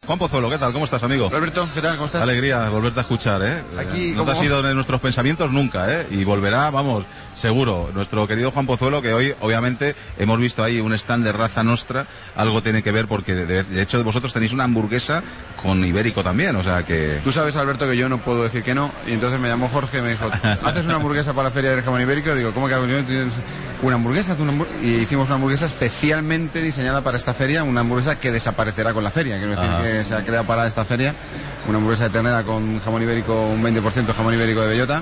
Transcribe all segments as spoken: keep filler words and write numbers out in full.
Juan Pozuelo, ¿qué tal? ¿Cómo estás, amigo? Alberto, ¿qué tal? ¿Cómo estás? Alegría volverte a escuchar, ¿eh? Aquí, no te has ido de nuestros pensamientos nunca, ¿eh? Y volverá, vamos, seguro. Nuestro querido Juan Pozuelo, que hoy, obviamente, hemos visto ahí un stand de Raza Nostra, algo tiene que ver porque, de, de hecho, vosotros tenéis una hamburguesa con ibérico también, o sea que... Tú sabes, Alberto, que yo no puedo decir que no, y entonces me llamó Jorge y me dijo, ¿haces una hamburguesa para la Feria del Jamón Ibérico? Digo, ¿cómo que hago yo? ¿Tienes una hamburguesa? Una hamburguesa? Y hicimos una hamburguesa especialmente diseñada para esta feria, una hamburguesa que desaparecerá con la feria, quiero decir Ajá. que se ha creado para esta feria, una hamburguesa de ternera con jamón ibérico, un veinte por ciento jamón ibérico de bellota,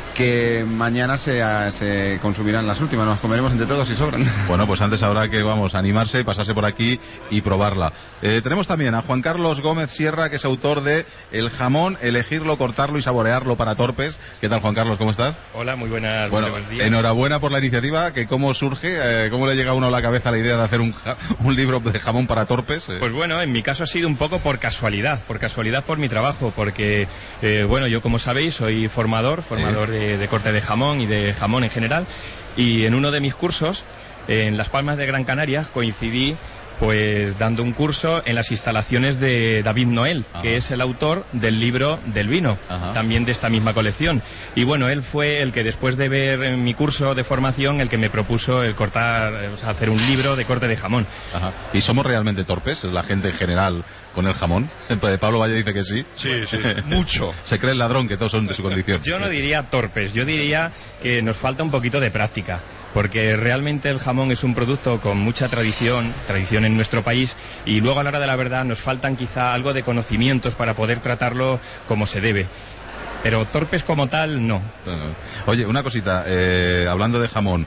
que mañana se, se consumirán las últimas, nos comeremos entre todos y sobran. Bueno, pues antes habrá que, vamos, animarse y pasarse por aquí y probarla. Eh, tenemos también a Juan Carlos Gómez Sierra, que es autor de El jamón, elegirlo, cortarlo y saborearlo para torpes. ¿Qué tal, Juan Carlos? ¿Cómo estás? Hola, muy buenas, bueno, buenos días. Enhorabuena por la iniciativa, que cómo surge, eh, cómo le llega a uno a la cabeza la idea de hacer un, un libro de jamón para torpes. Eh. Pues bueno, en mi caso ha sido un poco por casualidad, por casualidad por mi trabajo, porque, eh, bueno, yo como sabéis soy formador, formador sí. de, de corte de jamón y de jamón en general, y en uno de mis cursos, en Las Palmas de Gran Canaria, coincidí pues dando un curso en las instalaciones de David Noel, Ajá. que es el autor del libro del vino, Ajá. también de esta misma colección. Y bueno, él fue el que después de ver mi curso de formación, el que me propuso el cortar, o sea, hacer un libro de corte de jamón. Ajá. ¿Y somos realmente torpes, la gente en general, con el jamón? Pablo Valle dice que sí. Sí, sí, mucho. Se cree el ladrón que todos son de su condición. Yo no diría torpes, yo diría que nos falta un poquito de práctica. Porque realmente el jamón es un producto con mucha tradición, tradición en nuestro país, y luego a la hora de la verdad nos faltan quizá algo de conocimientos para poder tratarlo como se debe. Pero torpes como tal, no. Oye, una cosita, eh, hablando de jamón,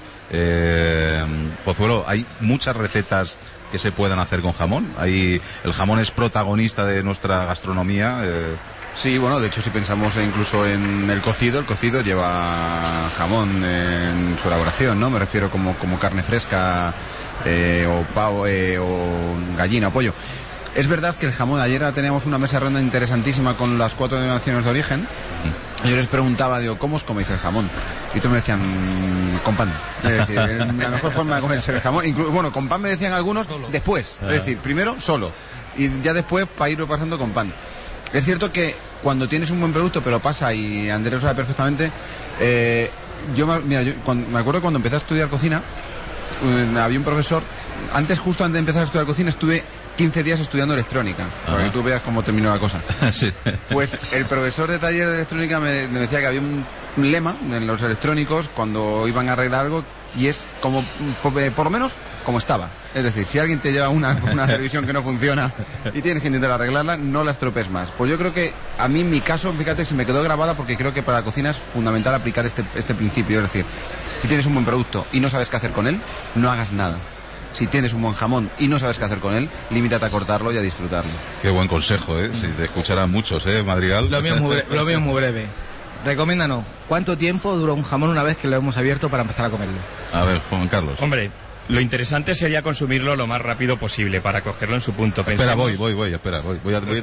eh, Pozuelo, ¿hay muchas recetas que se puedan hacer con jamón? ¿Hay, el jamón es protagonista de nuestra gastronomía? Eh... Sí, bueno, de hecho si pensamos incluso en el cocido, el cocido lleva jamón en su elaboración, ¿no? Me refiero como, como carne fresca, eh, o pavo, eh, o gallina o pollo. Es verdad que el jamón, ayer teníamos una mesa redonda interesantísima con las cuatro denominaciones de origen. Yo les preguntaba, digo, ¿cómo os coméis el jamón? Y todos me decían, con pan. Es decir, la mejor forma de comerse el jamón, incluso, bueno, con pan me decían algunos, después. Es decir, primero solo, y ya después para irlo pasando con pan. Es cierto que cuando tienes un buen producto, pero pasa, y Andrés lo sabe perfectamente, eh, yo, mira, yo cuando, me acuerdo cuando empecé a estudiar cocina, eh, había un profesor, antes, justo antes de empezar a estudiar cocina, estuve quince días estudiando electrónica, para que tú veas cómo terminó la cosa. Sí. Pues el profesor de taller de electrónica me, me decía que había un, un lema en los electrónicos cuando iban a arreglar algo, y es como, por, por lo menos, como estaba. Es decir, si alguien te lleva una, una televisión que no funciona y tienes que intentar arreglarla, no la estropees más. Pues yo creo que a mí en mi caso, fíjate, se me quedó grabada porque creo que para la cocina es fundamental aplicar este, este principio. Es decir, si tienes un buen producto y no sabes qué hacer con él, no hagas nada. Si tienes un buen jamón y no sabes qué hacer con él, limítate a cortarlo y a disfrutarlo. Qué buen consejo, ¿eh? Si te escucharán muchos, ¿eh, Madrigal? Lo mío es muy, lo mío es muy breve. Recomiéndanos, ¿cuánto tiempo dura un jamón una vez que lo hemos abierto para empezar a comerlo? A ver, Juan Carlos. Hombre, lo interesante sería consumirlo lo más rápido posible para cogerlo en su punto. Espera, Pensemos... voy, voy, voy, espera, voy, voy a... Voy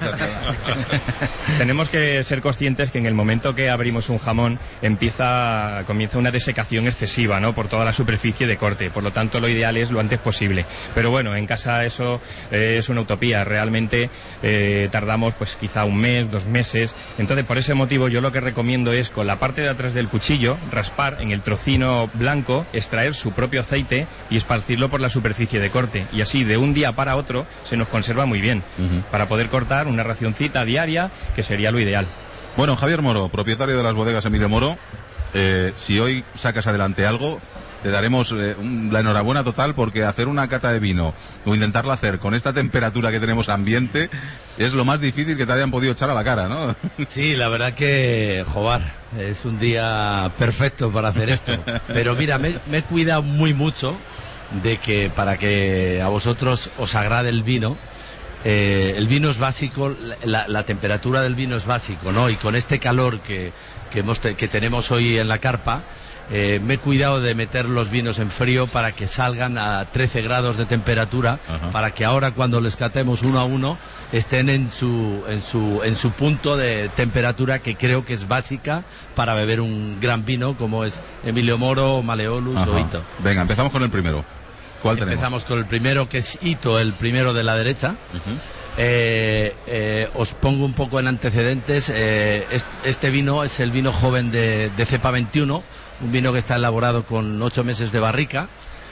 a... Tenemos que ser conscientes que en el momento que abrimos un jamón empieza, comienza una desecación excesiva, ¿no? Por toda la superficie de corte, por lo tanto lo ideal es lo antes posible. Pero bueno, en casa eso eh, es una utopía, realmente eh, tardamos pues quizá un mes, dos meses, entonces por ese motivo yo lo que recomiendo es con la parte de atrás del cuchillo, raspar en el trocino blanco, extraer su propio aceite y esparcirlo por la superficie de corte, y así de un día para otro se nos conserva muy bien, uh-huh. para poder cortar una racioncita diaria, que sería lo ideal. Bueno, Javier Moro, propietario de las bodegas Emilio Moro, eh, si hoy sacas adelante algo, te daremos eh, un, la enhorabuena total, porque hacer una cata de vino o intentarla hacer con esta temperatura que tenemos ambiente es lo más difícil que te hayan podido echar a la cara, ¿no? Sí, la verdad que, joder, es un día perfecto para hacer esto. Pero mira, me, me he cuidado muy mucho de que para que a vosotros os agrade el vino, eh, el vino es básico, la, la temperatura del vino es básico, ¿no? Y con este calor que, que, hemos te, que tenemos hoy en la carpa, eh, me he cuidado de meter los vinos en frío para que salgan a trece grados de temperatura, Ajá. para que ahora cuando les catemos uno a uno estén en su, en su, en su punto de temperatura, que creo que es básica para beber un gran vino como es Emilio Moro, Maleolus Ajá. o Hito. Venga, empezamos con el primero. ¿Cuál Empezamos tenemos? con el primero, que es Hito, el primero de la derecha. Uh-huh. eh, eh, os pongo un poco en antecedentes. Eh, este vino es el vino joven de, de cepa veintiuno, un vino que está elaborado con ocho meses de barrica,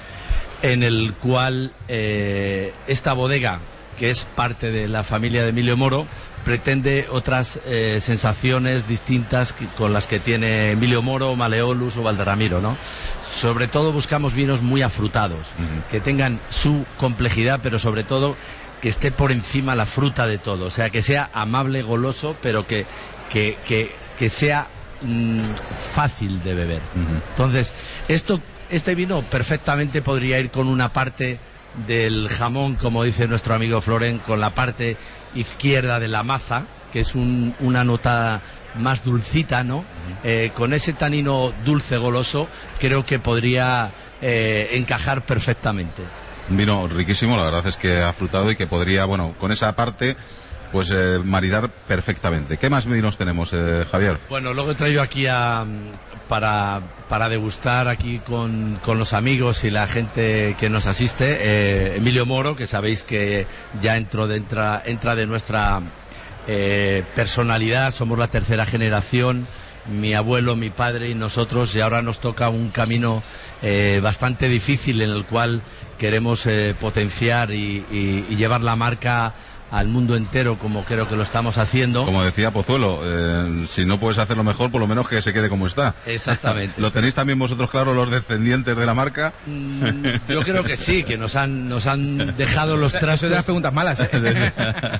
en el cual eh, esta bodega, que es parte de la familia de Emilio Moro, pretende otras eh, sensaciones distintas que, con las que tiene Emilio Moro, Maleolus o Valderamiro, ¿no? Sobre todo buscamos vinos muy afrutados, uh-huh. que tengan su complejidad, pero sobre todo que esté por encima la fruta de todo, o sea, que sea amable, goloso, pero que, que, que, que sea mmm, fácil de beber. Uh-huh. Entonces, esto, este vino perfectamente podría ir con una parte del jamón, como dice nuestro amigo Floren, con la parte izquierda de la maza, que es un, una nota más dulcita, ¿no? Uh-huh. Eh, con ese tanino dulce goloso, creo que podría eh, encajar perfectamente. Un vino riquísimo, la verdad es que ha frutado y que podría, bueno, con esa parte, pues eh, maridar perfectamente. ¿Qué más vinos tenemos, eh, Javier? Bueno, luego he traído aquí a, para, para degustar aquí con, con los amigos y la gente que nos asiste, eh, Emilio Moro, que sabéis que ya entró de, entra, entra de nuestra eh, personalidad, somos la tercera generación, mi abuelo, mi padre y nosotros, y ahora nos toca un camino eh, bastante difícil en el cual queremos eh, potenciar y, y, y llevar la marca al mundo entero, como creo que lo estamos haciendo. Como decía Pozuelo, eh, si no puedes hacerlo mejor, por lo menos que se quede como está. Exactamente. ¿Lo tenéis también vosotros claro, los descendientes de la marca? Mm, yo creo que sí, que nos han nos han dejado los trastos. Eso de las preguntas malas, ¿eh?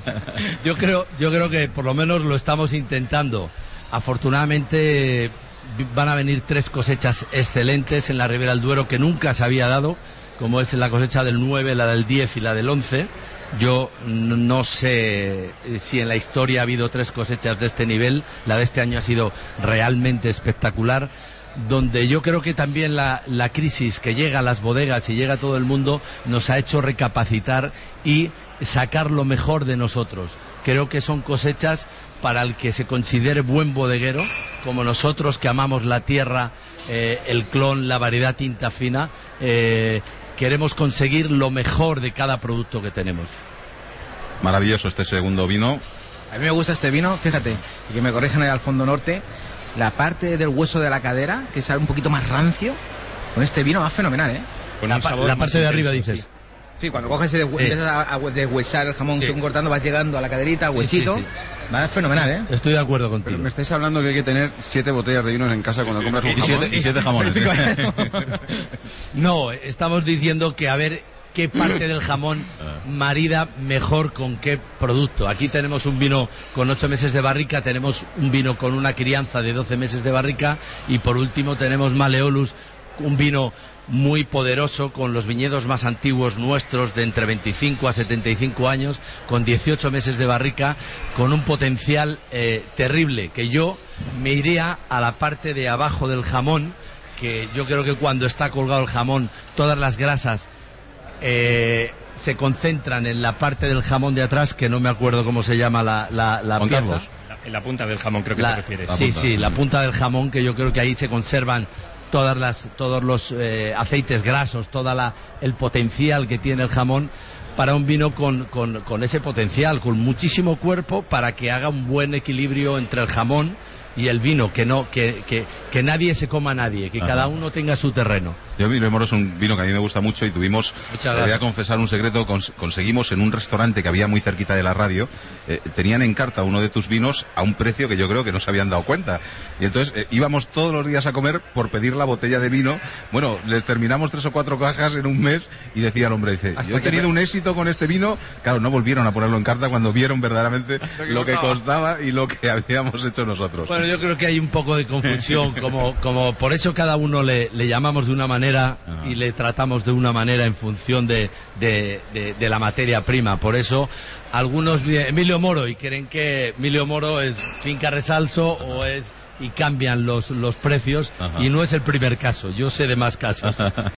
yo creo yo creo que por lo menos lo estamos intentando. Afortunadamente van a venir tres cosechas excelentes en la Ribera del Duero que nunca se había dado, como es la cosecha del nueve, la del diez y la del once. Yo no sé si en la historia ha habido tres cosechas de este nivel. La de este año ha sido realmente espectacular, donde yo creo que también la, la crisis que llega a las bodegas y llega a todo el mundo nos ha hecho recapacitar y sacar lo mejor de nosotros. Creo que son cosechas para el que se considere buen bodeguero, como nosotros que amamos la tierra, eh, el clon, la variedad tinta fina. Eh, queremos conseguir lo mejor de cada producto que tenemos. Maravilloso este segundo vino. A mí me gusta este vino, fíjate, y que me corrijan al fondo norte, la parte del hueso de la cadera, que sabe un poquito más rancio, con este vino va fenomenal, ¿eh? Con la, pa la parte de arriba, dices. Sí. Sí, cuando coges y de, sí. empiezas a, a deshuesar el jamón, sí. según cortando, vas llegando a la caderita, al huesito. Sí, sí, sí. Va fenomenal, ¿eh? Estoy de acuerdo contigo. Pero me estáis hablando que hay que tener siete botellas de vinos en casa cuando compras un y jamón. Siete, y siete jamones. No, estamos diciendo que a ver qué parte del jamón marida mejor con qué producto. Aquí tenemos un vino con ocho meses de barrica, tenemos un vino con una crianza de doce meses de barrica y por último tenemos Maleolus, un vino muy poderoso con los viñedos más antiguos nuestros de entre veinticinco a setenta y cinco años, con dieciocho meses de barrica, con un potencial eh, terrible, que yo me iría a la parte de abajo del jamón, que yo creo que cuando está colgado el jamón todas las grasas eh, se concentran en la parte del jamón de atrás, que no me acuerdo cómo se llama la, la, la pieza. En la punta del jamón creo que la, te refieres. Sí, punta. sí, la punta del jamón, que yo creo que ahí se conservan todas las todos los eh, aceites grasos, toda la el potencial que tiene el jamón para un vino con, con, con ese potencial, con muchísimo cuerpo, para que haga un buen equilibrio entre el jamón y el vino, que no que, que, que nadie se coma a nadie, que Ajá. cada uno tenga su terreno. Yo, Emilio Moro, es un vino que a mí me gusta mucho y tuvimos, te voy a confesar un secreto, cons conseguimos en un restaurante que había muy cerquita de la radio, eh, tenían en carta uno de tus vinos a un precio que yo creo que no se habían dado cuenta. Y entonces eh, íbamos todos los días a comer por pedir la botella de vino. Bueno, les terminamos tres o cuatro cajas en un mes y decía el hombre, dice, yo he tenido un éxito con este vino. Claro, no volvieron a ponerlo en carta cuando vieron verdaderamente lo que costaba y lo que habíamos hecho nosotros. Bueno, yo creo que hay un poco de confusión, como, como por eso cada uno le, le llamamos de una manera Ajá. y le tratamos de una manera en función de, de, de, de la materia prima. Por eso algunos Emilio Moro y creen que Emilio Moro es Finca Resalso o es y cambian los, los precios Ajá. y no es el primer caso, yo sé de más casos.